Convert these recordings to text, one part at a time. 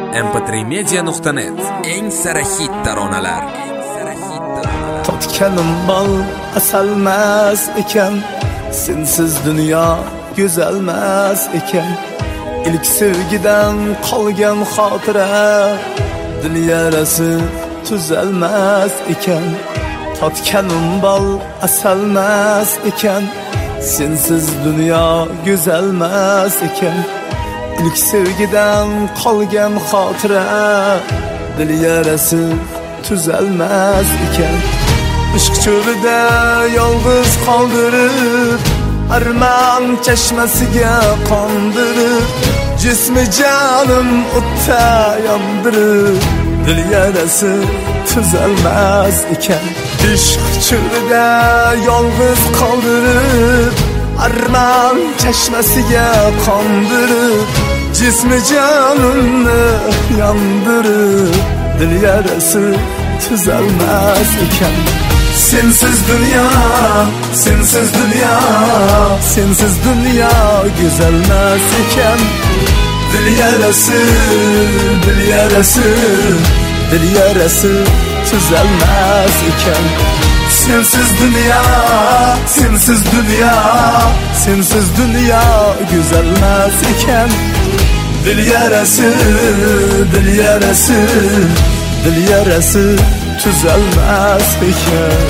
mp3media.net eng sara hit taronalar. Totganim bal asalmas ekan, sensiz dunyo go'zalmas ekan. İlk sevgiden qolgan xotira, dil yarasi tuzalmas ekan. Totganim bal asalmas ekan, sensiz dunyo go'zalmas ekan. İlk sevgiden qolgan xotira, dil yarasi tuzalmas ekan. Ishq cho'lida yolg'iz qoldirib, arman chashmasiga qondirib, jismi jonim o'tda yondirib, dil yarasi tuzalmas ekan. Ishq cho'lida yolg'iz qoldirib, arman chashmasiga qondirib, jismi jonimni yondirib, dil yarasi tuzalmas ekan. Sensiz dünya, sensiz dünya, sensiz dünya güzelmez iken. Dil yarası, dil yarası, dil yarası tüzelmez iken. Sensiz dünya, sensiz dünya, sensiz dünya güzelmez iken. Dil yarası, dil yarası, dil yarası tüzelmez iken.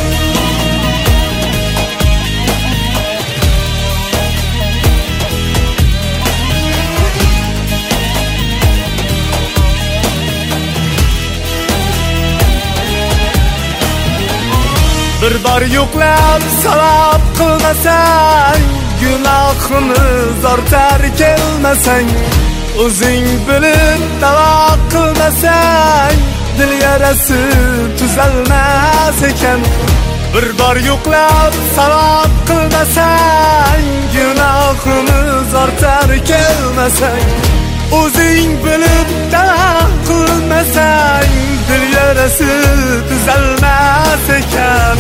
Bir bar yo'qlab savab qilmasang, gunohini zortar kelmasang, o'zing bilib davo qilmasang, dil yarasi tuzalmas ekan. Bir bar yo'qlab savab qilmasang, gunohini zortar kelmasang, o'zing bilib davo qilmasang, dil yarasi tuzalmas ekan.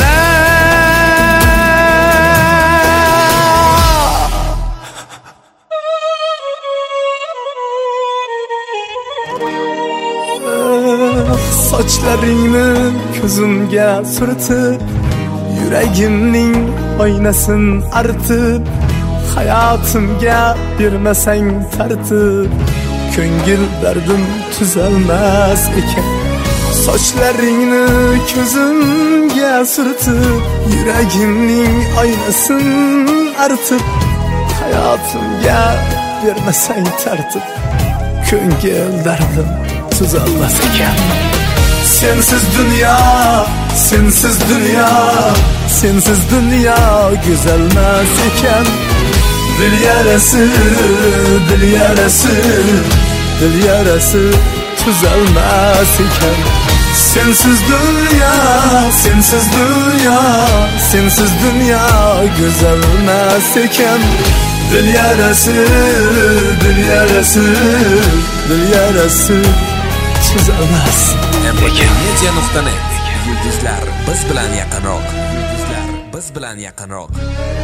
Sochlaringni ko'zimga surtib, yuragimning oynasin artib, hayotimga bermasang tartib, ko'ngil dardim tuzalmas ekan. Sochlaringni ko'zimga surtib, yuragimning oynasin artib, hayotimga bermasang tartib, ko'ngil dardim tuzalmas ekan. Sensiz dünya, sensiz dünya, sensiz dünya güzelmez iken. Dil yarası, dil yarası, dil yarası tuzalmaz iken. Sensiz dünya, sensiz dünya, sensiz dünya güzelmez iken. Dil yarası, dil yarası, dil yarası tuzalmaz mp3media.net. Yulduzlar biz bilan yaqinroq. Yulduzlar biz bilan yaqinroq.